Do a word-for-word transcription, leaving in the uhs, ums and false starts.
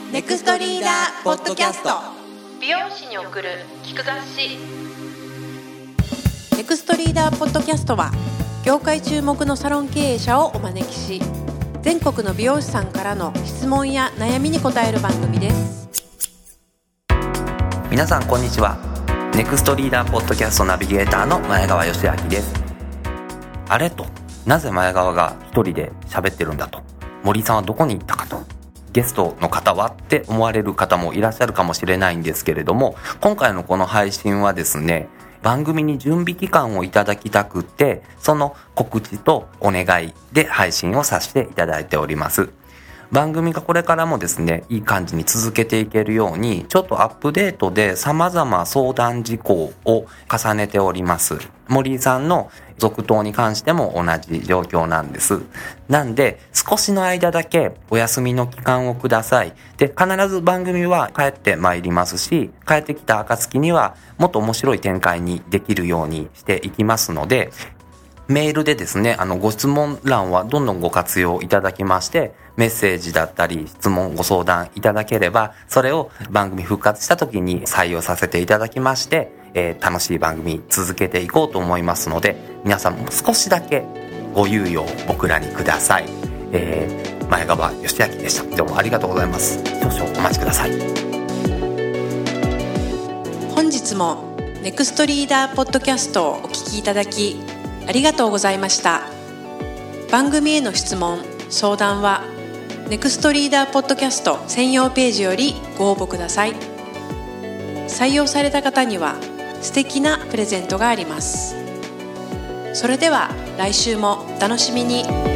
ネクストリーダーポッドキャスト。 美容師に送る聞く雑誌。 ネクストリーダーポッドキャストは業界注目のサロン経営者をお招きし、全国の美容師さんからの質問や悩みに答える番組です。 皆さんこんにちは。ネクストリーダーポッドキャストナビゲーターの前川義明です。あれと、なぜ前川が一人で喋ってるんだと、森さんはどこに行ったかと、ゲストの方はって思われる方もいらっしゃるかもしれないんですけれども、今回のこの配信はですね、番組に準備期間をいただきたくて、その告知とお願いで配信をさせていただいております。番組がこれからもですね、いい感じに続けていけるように、ちょっとアップデートで様々相談事項を重ねております。森井さんの続投に関しても同じ状況なんです。なんで、少しの間だけお休みの期間をください。で、必ず番組は帰ってまいりますし、帰ってきた暁にはもっと面白い展開にできるようにしていきますので、メールでですね、あのご質問欄はどんどんご活用いただきまして、メッセージだったり質問ご相談いただければ、それを番組復活した時に採用させていただきまして、えー、楽しい番組続けていこうと思いますので、皆さんも少しだけご猶予を僕らにください。えー、前川義明でした。どうもありがとうございます。少々お待ちください。 本日もネクストリーダーポッドキャストをお聞きいただきありがとうございました。番組への質問・相談はネクストリーダーポッドキャスト専用ページよりご応募ください。採用された方には素敵なプレゼントがあります。それでは来週もお楽しみに。